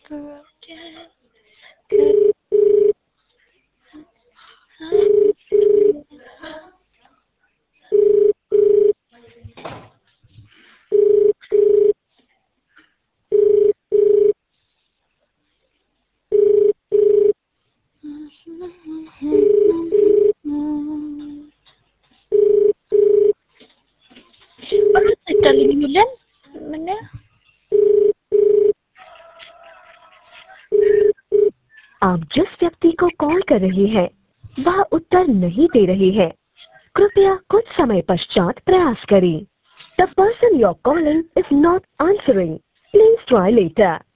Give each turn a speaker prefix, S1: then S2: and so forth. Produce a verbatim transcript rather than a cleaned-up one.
S1: मिलन मैंने
S2: आप जिस व्यक्ति को कॉल कर रहे हैं वह उत्तर नहीं दे रहे हैं। कृपया कुछ समय पश्चात प्रयास करें। The person you're calling is not answering. Please try later.